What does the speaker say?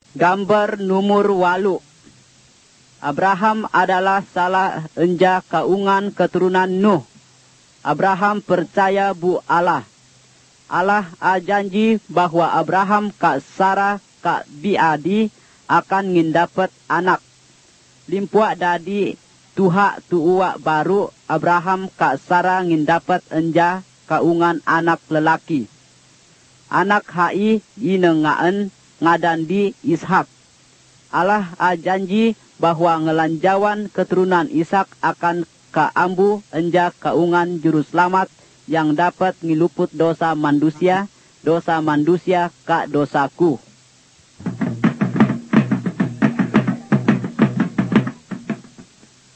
Gambar nomor 8. Abraham adalah salah enja kaungan keturunan Nuh. Abraham percaya bu Allah. Allah janji bahwa Abraham ka Sarah ka biadi akan ngindapat anak. Limpuak dadi tuha tuua baru Abraham ka Sarah ngindapat enja kaungan anak lelaki. Anak hai inengaan ngadan di Ishak. Allah janji bahwa ngelanjawan keturunan Ishak akan kaambu enja kaungan juru selamat yang dapat ngiluput dosa manusia ka dosaku.